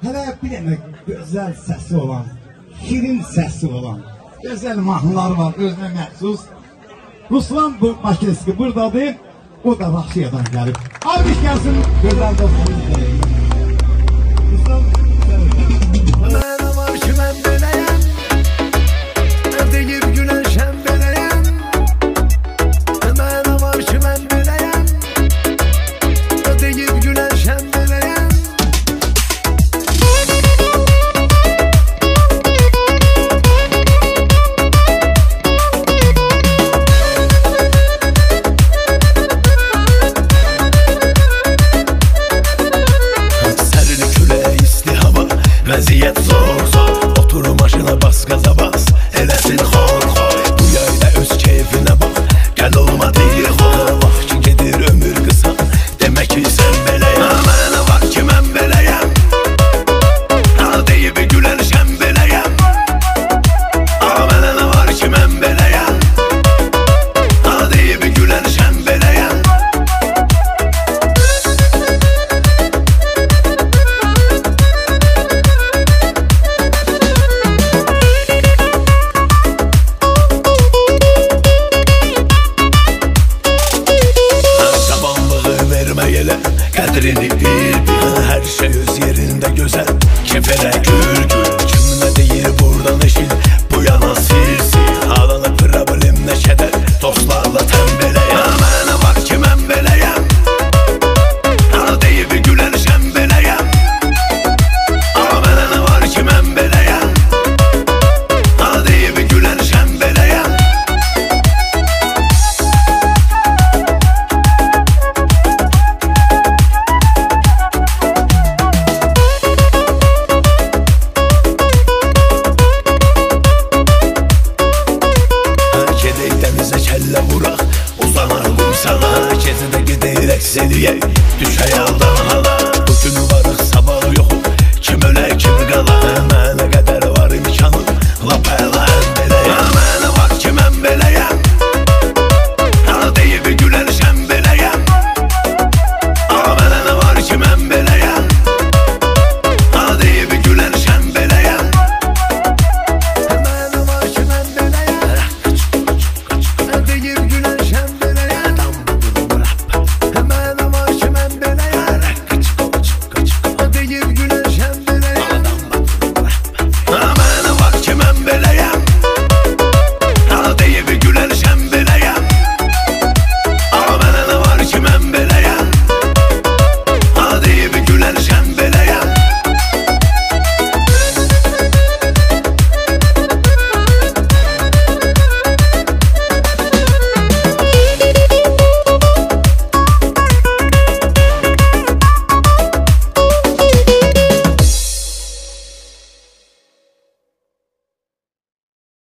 Hələ bir dənə gözəl səsi olan, şirin səsi olan, gözəl mahnılar var, özünə məxsus. Ruslan Bakirski buradadır, o da Vahşiyadan gəlib. Almış gəlsin, gözəl dostumuz gəlib. Ruslan, Mənə var ki, mən beləyəm, deyib güləşəm beləyəm. Mənə var ki, mən beləyəm, deyib güləşəm beləyəm. Vəziyyət zor, zor.